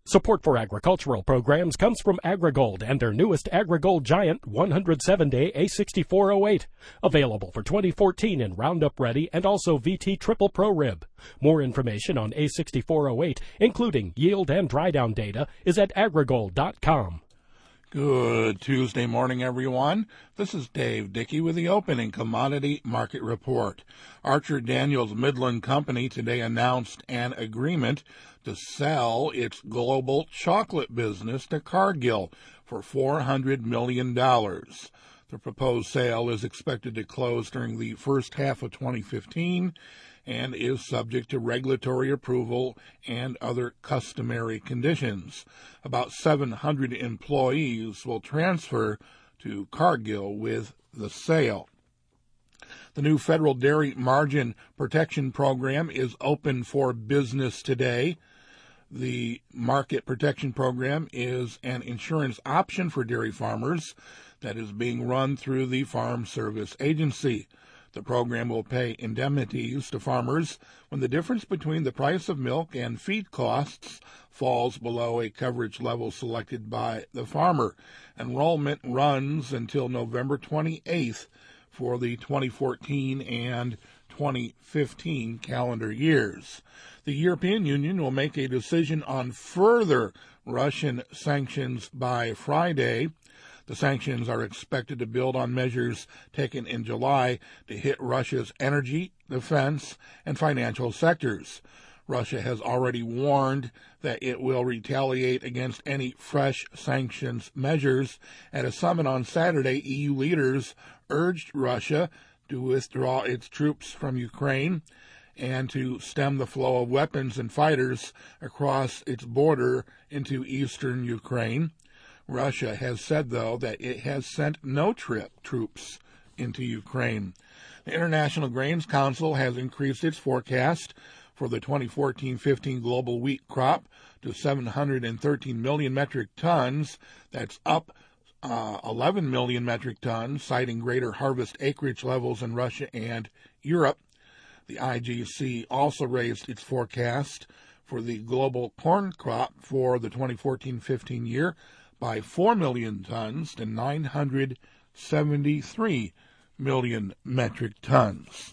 Support for agricultural programs comes from AgriGold and their newest AgriGold Giant 107-day A6408. Available for 2014 in Roundup Ready and also VT Triple Pro Rib. More information on A6408, including yield and dry down data, is at agrigold.com. Good Tuesday morning, everyone. This is Dave Dickey with the opening commodity market report. Archer Daniels Midland Company today announced an agreement to sell its global chocolate business to Cargill for $400 million. The proposed sale is expected to close during the first half of 2015 and is subject to regulatory approval and other customary conditions. About 700 employees will transfer to Cargill with the sale. The new federal dairy margin protection program is open for business today. The market protection program is an insurance option for dairy farmers that is being run through the Farm Service Agency. The program will pay indemnities to farmers when the difference between the price of milk and feed costs falls below a coverage level selected by the farmer. Enrollment runs until November 28th for the 2014 and 2015 calendar years. The European Union will make a decision on further Russian sanctions by Friday. The sanctions are expected to build on measures taken in July to hit Russia's energy, defense, and financial sectors. Russia has already warned that it will retaliate against any fresh sanctions measures. At a summit on Saturday, EU leaders urged Russia to withdraw its troops from Ukraine and to stem the flow of weapons and fighters across its border into eastern Ukraine. Russia has said, though, that it has sent no troops into Ukraine. The International Grains Council has increased its forecast for the 2014-15 global wheat crop to 713 million metric tons. That's up 11 million metric tons, citing greater harvest acreage levels in Russia and Europe. The IGC also raised its forecast for the global corn crop for the 2014-15 year by 4 million tons to 973 million metric tons.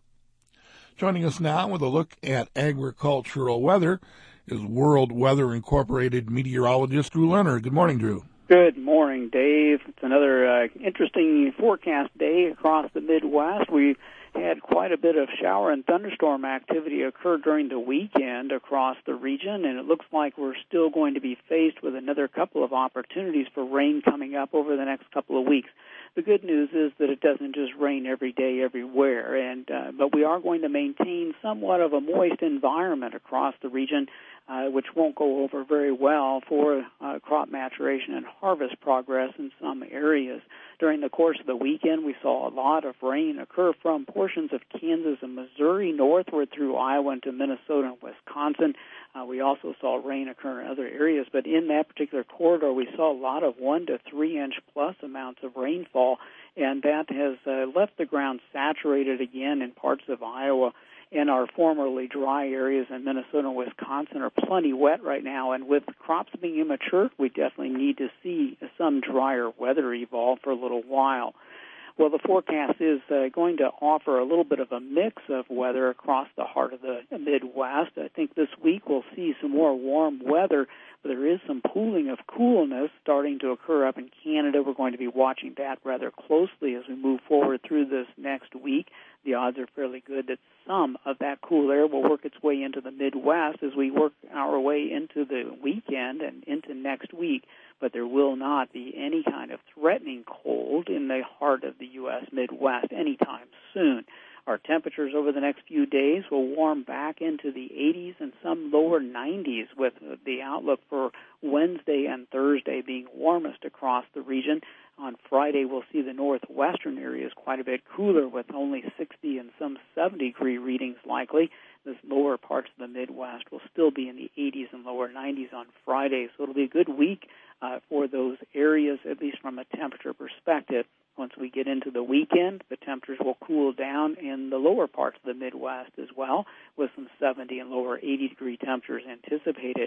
Joining us now with a look at agricultural weather is World Weather Incorporated meteorologist Drew Lerner. Good morning, Drew. Good morning, Dave. It's another interesting forecast day across the Midwest. We had quite a bit of shower and thunderstorm activity occur during the weekend across the region, and it looks like we're still going to be faced with another couple of opportunities for rain coming up over the next couple of weeks. The good news is that it doesn't just rain every day everywhere, but we are going to maintain somewhat of a moist environment across the region, which won't go over very well for crop maturation and harvest progress in some areas. During the course of the weekend, we saw a lot of rain occur from portions of Kansas and Missouri northward through Iowa into Minnesota and Wisconsin. We also saw rain occur in other areas, but in that particular corridor, we saw a lot of 1 to 3 inch plus amounts of rainfall, and that has left the ground saturated again in parts of Iowa. And our formerly dry areas in Minnesota and Wisconsin are plenty wet right now, and with crops being immature, we definitely need to see some drier weather evolve for a little while. Well, the forecast is going to offer a little bit of a mix of weather across the heart of the Midwest. I think this week we'll see some more warm weather, but there is some pooling of coolness starting to occur up in Canada. We're going to be watching that rather closely as we move forward through this next week. The odds are fairly good that some of that cool air will work its way into the Midwest as we work our way into the weekend and into next week. But there will not be any kind of threatening cold in the heart of the U.S. Midwest anytime soon. Our temperatures over the next few days will warm back into the 80s and some lower 90s, with the outlook for Wednesday and Thursday being warmest across the region. On Friday, we'll see the northwestern areas quite a bit cooler, with only 60 and some 70-degree readings likely. The lower parts of the Midwest will still be in the 80s and lower 90s on Friday, so it'll be a good week for those areas, at least from a temperature perspective. Once we get into the weekend, the temperatures will cool down in the lower parts of the Midwest as well, with some 70 and lower 80-degree temperatures anticipated.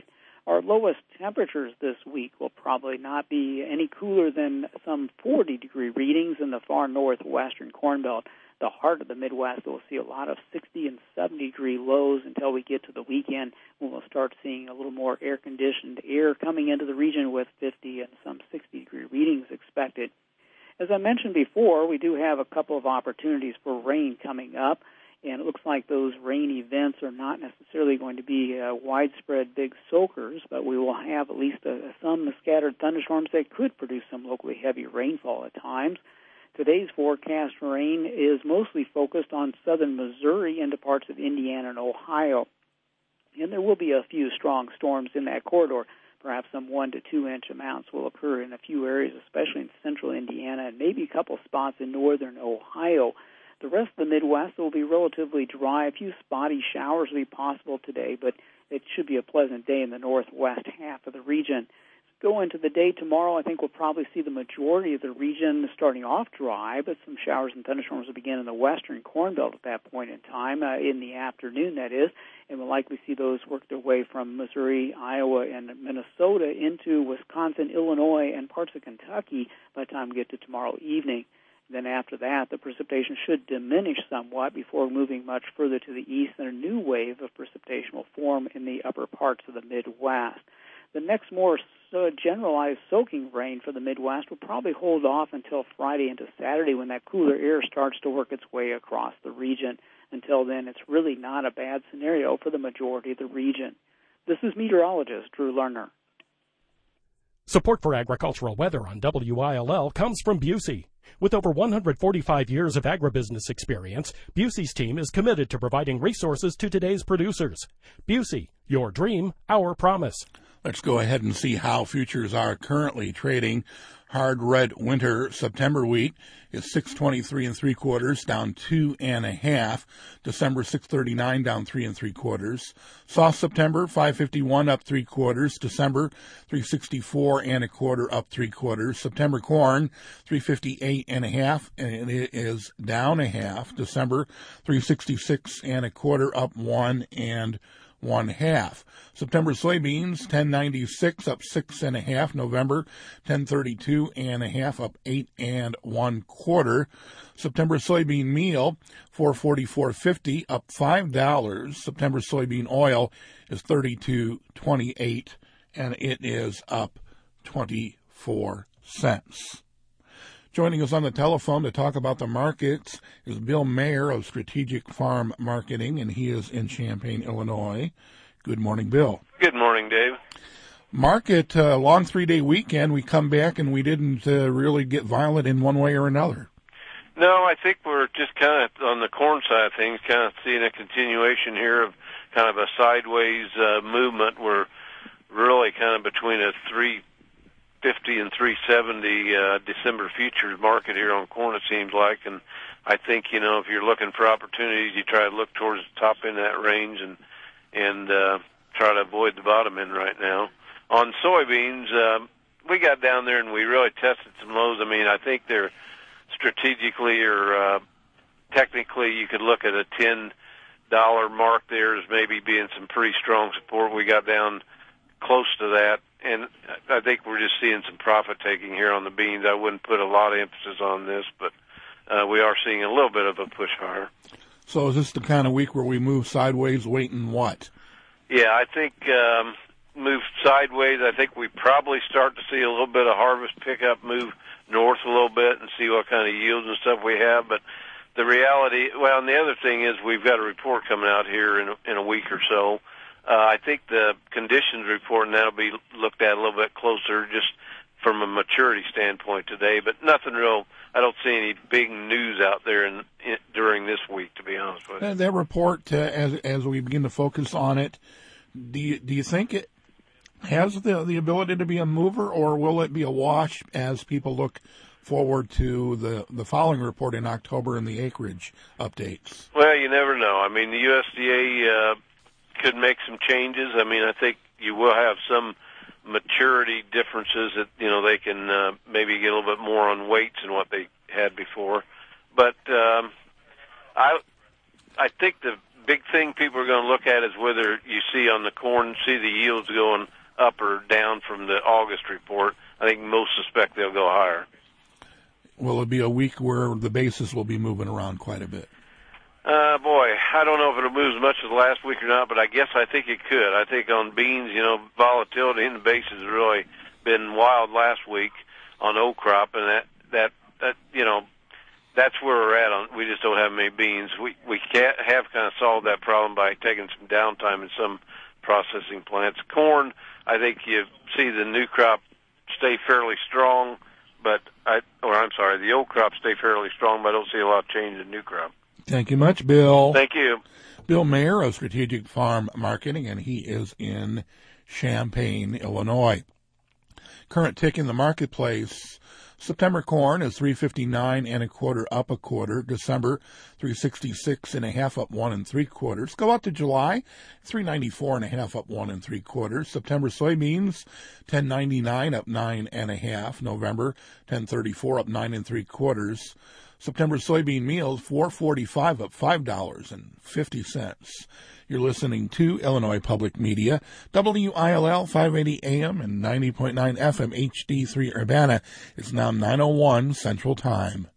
Our lowest temperatures this week will probably not be any cooler than some 40-degree readings in the far northwestern Corn Belt. The heart of the Midwest will see a lot of 60 and 70-degree lows until we get to the weekend, when we'll start seeing a little more air-conditioned air coming into the region with 50 and some 60-degree readings expected. As I mentioned before, we do have a couple of opportunities for rain coming up, and it looks like those rain events are not necessarily going to be widespread big soakers, but we will have at least some scattered thunderstorms that could produce some locally heavy rainfall at times. Today's forecast rain is mostly focused on southern Missouri into parts of Indiana and Ohio. And there will be a few strong storms in that corridor. Perhaps some 1 to 2 inch amounts will occur in a few areas, especially in central Indiana, and maybe a couple spots in northern Ohio. The rest of the Midwest will be relatively dry. A few spotty showers will be possible today, but it should be a pleasant day in the northwest half of the region. Go into the day tomorrow, I think we'll probably see the majority of the region starting off dry, but some showers and thunderstorms will begin in the western Corn Belt at that point in time, in the afternoon, that is, and we'll likely see those work their way from Missouri, Iowa, and Minnesota into Wisconsin, Illinois, and parts of Kentucky by the time we get to tomorrow evening. Then after that, the precipitation should diminish somewhat before moving much further to the east, and a new wave of precipitation will form in the upper parts of the Midwest. The next more generalized soaking rain for the Midwest will probably hold off until Friday into Saturday, when that cooler air starts to work its way across the region. Until then, it's really not a bad scenario for the majority of the region. This is meteorologist Drew Lerner. Support for agricultural weather on WILL comes from Busey. With over 145 years of agribusiness experience, Busey's team is committed to providing resources to today's producers. Busey, your dream, our promise. Let's go ahead and see how futures are currently trading. Hard red winter September wheat is 623 3/4, down 2 1/2. December 639, down 3 3/4. Soft September 551, up 3/4. December 364 1/4, up 3/4. September corn 358 1/2, and it is down 1/2. December 366 1/4, up 1 1/2. September soybeans 1096, up 6 1/2. November 1032 1/2, up 8 1/4. September soybean meal 444.50, up $5. September soybean oil is 32.28, and it is up 24 cents. Joining us on the telephone to talk about the markets is Bill Mayer of Strategic Farm Marketing, and he is in Champaign, Illinois. Good morning, Bill. Good morning, Dave. Market, long 3-day weekend. We come back and we didn't really get violent in one way or another. No, I think we're just kind of, on the corn side of things, kind of seeing a continuation here of kind of a sideways movement. We're really kind of between a 350 and 370 December futures market here on corn, it seems like. And I think, if you're looking for opportunities, you try to look towards the top end of that range and try to avoid the bottom end right now. On soybeans, we got down there and we really tested some lows. I mean, I think they're strategically or technically you could look at a $10 mark there as maybe being some pretty strong support. We got down close to that, and I think we're just seeing some profit taking here on the beans. I wouldn't put a lot of emphasis on this, but we are seeing a little bit of a push higher. So is this the kind of week where we move sideways, waiting what? Yeah, I think move sideways. I think we probably start to see a little bit of harvest pickup, move north a little bit and see what kind of yields and stuff we have. But the reality, well, and the other thing is we've got a report coming out here in a week or so. I think the conditions report, and that'll be looked at a little bit closer just from a maturity standpoint today, but nothing real. I don't see any big news out there during this week, to be honest with you. That report, as we begin to focus on it, do you think it has the ability to be a mover, or will it be a wash as people look forward to the following report in October and the acreage updates? Well, you never know. I mean, the USDA could make some changes. I mean, I think you will have some maturity differences that, they can maybe get a little bit more on weights than what they had before. But I think the big thing people are going to look at is whether you see on the corn, see the yields going up or down from the August report. I think most suspect they'll go higher. Will it be a week where the basis will be moving around quite a bit? Boy, I don't know if it'll move as much as last week or not, but I guess I think it could. I think on beans, volatility in the basis has really been wild last week on old crop, and that that's where we're at. We just don't have many beans. We can't have kind of solved that problem by taking some downtime in some processing plants. Corn, I think you see the new crop stay fairly strong, the old crop stay fairly strong, but I don't see a lot of change in new crop. Thank you much, Bill. Thank you. Bill Mayer of Strategic Farm Marketing, and he is in Champaign, Illinois. Current tick in the marketplace. September corn is $3.59 and a quarter, up a quarter. December $3.66 and a half, up 1 3/4. Go out to July, $3.94 and a half, up 1 3/4. September soybeans $10.99, up 9 and a half. November $10.34, up 9 3/4. September soybean meal $4.45, up $5.50. You're listening to Illinois Public Media, WILL 580 AM and 90.9 FM HD3 Urbana. It's now 9:01 Central Time.